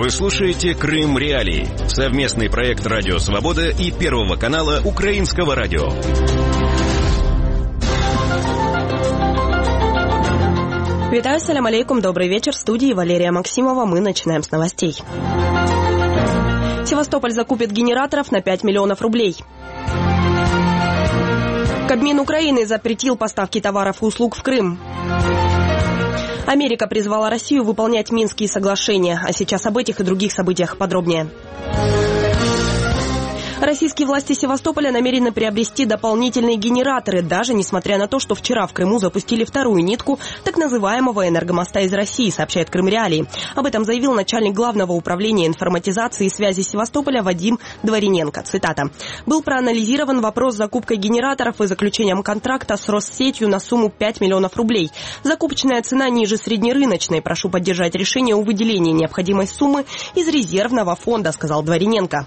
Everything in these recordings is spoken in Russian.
Вы слушаете «Крым Реалии» — совместный проект «Радио Свобода» и Первого канала Украинского радио. Витаю, салям алейкум, добрый вечер. В студии Валерия Максимова. Мы начинаем с новостей. Севастополь закупит генераторов на 5 миллионов рублей. Кабмин Украины запретил поставки товаров и услуг в Крым. Америка призвала Россию выполнять Минские соглашения. А сейчас об этих и других событиях подробнее. Российские власти Севастополя намерены приобрести дополнительные генераторы, даже несмотря на то, что вчера в Крыму запустили вторую нитку так называемого энергомоста из России, сообщает Крым Реалии. Об этом заявил начальник Главного управления информатизации и связи Севастополя Вадим Двориненко. Цитата. «Был проанализирован вопрос с закупкой генераторов и заключением контракта с Россетью на сумму 5 миллионов рублей. Закупочная цена ниже среднерыночной. Прошу поддержать решение о выделении необходимой суммы из резервного фонда», сказал Двориненко.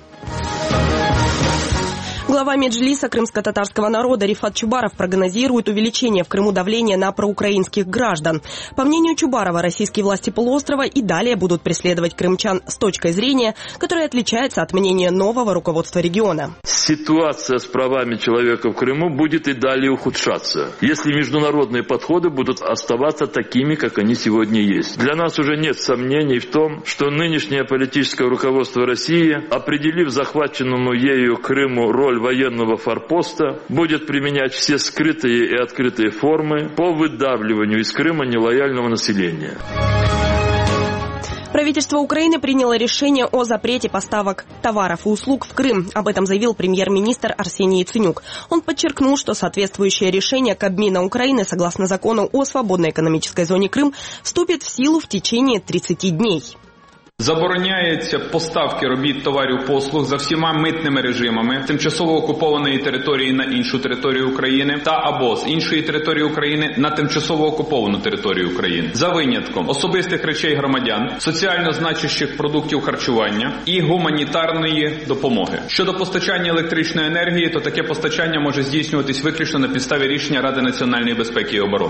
Глава Меджлиса крымско-татарского народа Рифат Чубаров прогнозирует увеличение в Крыму давления на проукраинских граждан. По мнению Чубарова, российские власти полуострова и далее будут преследовать крымчан с точкой зрения, которая отличается от мнения нового руководства региона. Ситуация с правами человека в Крыму будет и далее ухудшаться, если международные подходы будут оставаться такими, как они сегодня есть. Для нас уже нет сомнений в том, что нынешнее политическое руководство России, определив захваченному ею Крыму роль военного форпоста, будет применять все скрытые и открытые формы по выдавливанию из Крыма нелояльного населения. Правительство Украины приняло решение о запрете поставок товаров и услуг в Крым. Об этом заявил премьер-министр Арсений Яценюк. Он подчеркнул, что соответствующее решение Кабмина Украины, согласно закону о свободной экономической зоне Крым, вступит в силу в течение 30 дней. Забороняється поставки робіт, товарів, послуг за всіма митними режимами тимчасово окупованої території на іншу територію України та або з іншої території України на тимчасово окуповану територію України. За винятком особистих речей громадян, соціально значущих продуктів харчування і гуманітарної допомоги. Щодо постачання електричної енергії, то таке постачання може здійснюватись виключно на підставі рішення Ради національної безпеки і оборони.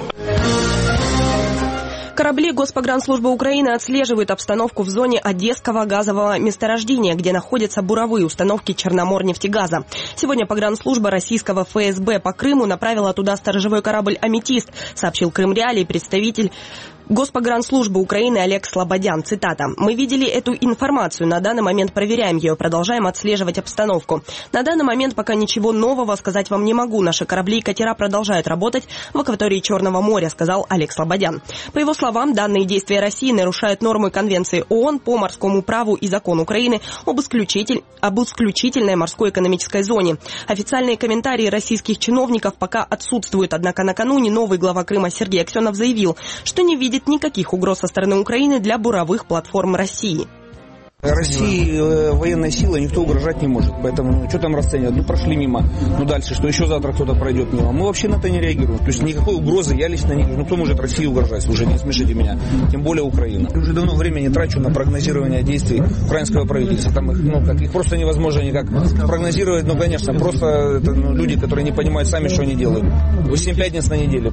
Корабли Госпогранслужбы Украины отслеживают обстановку в зоне Одесского газового месторождения, где находятся буровые установки Черноморнефтегаза. Сегодня погранслужба российского ФСБ по Крыму направила туда сторожевой корабль «Аметист», сообщил Крым Реалии представитель Госпогранслужбы Украины Олег Слободян. Цитата. «Мы видели эту информацию. На данный момент проверяем ее. Продолжаем отслеживать обстановку. На данный момент пока ничего нового сказать вам не могу. Наши корабли и катера продолжают работать в акватории Черного моря», сказал Олег Слободян. По его словам, данные действия России нарушают нормы Конвенции ООН по морскому праву и закон Украины об исключительной морской экономической зоне. Официальные комментарии российских чиновников пока отсутствуют. Однако накануне новый глава Крыма Сергей Аксенов заявил, что не видит никаких угроз со стороны Украины для буровых платформ России. России военной силой никто угрожать не может, поэтому что там расценивать? Прошли мимо, дальше, что еще завтра кто-то пройдет мимо. Мы вообще на это не реагируем, то есть никакой угрозы я лично не вижу. Кто может России угрожать? Уже не смешите меня, тем более Украина. Уже давно времени трачу на прогнозирование действий украинского правительства. Там их просто невозможно никак прогнозировать, конечно, просто это, люди, которые не понимают сами, что они делают. 8 пятниц на неделе.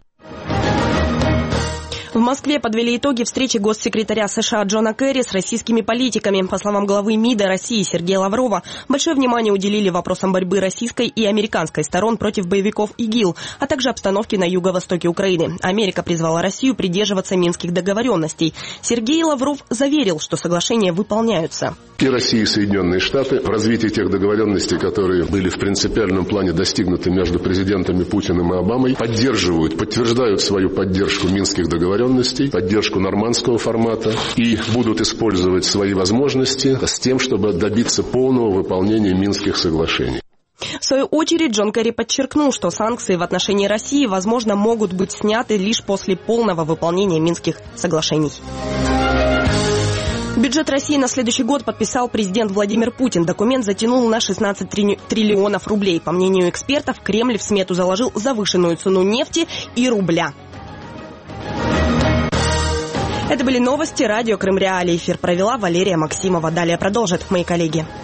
В Москве подвели итоги встречи госсекретаря США Джона Керри с российскими политиками. По словам главы МИДа России Сергея Лаврова, большое внимание уделили вопросам борьбы российской и американской сторон против боевиков ИГИЛ, а также обстановке на юго-востоке Украины. Америка призвала Россию придерживаться минских договоренностей. Сергей Лавров заверил, что соглашения выполняются. И Россия, и Соединенные Штаты в развитии тех договоренностей, которые были в принципиальном плане достигнуты между президентами Путиным и Обамой, подтверждают свою поддержку минских договоренностей, поддержку нормандского формата и будут использовать свои возможности с тем, чтобы добиться полного выполнения Минских соглашений. В свою очередь Джон Керри подчеркнул, что санкции в отношении России, возможно, могут быть сняты лишь после полного выполнения Минских соглашений. Бюджет России на следующий год подписал президент Владимир Путин. Документ затянул на 16 триллионов рублей. По мнению экспертов, Кремль в смету заложил завышенную цену нефти и рубля. Это были новости радио Крым Реалии. Эфир провела Валерия Максимова. Далее продолжат мои коллеги.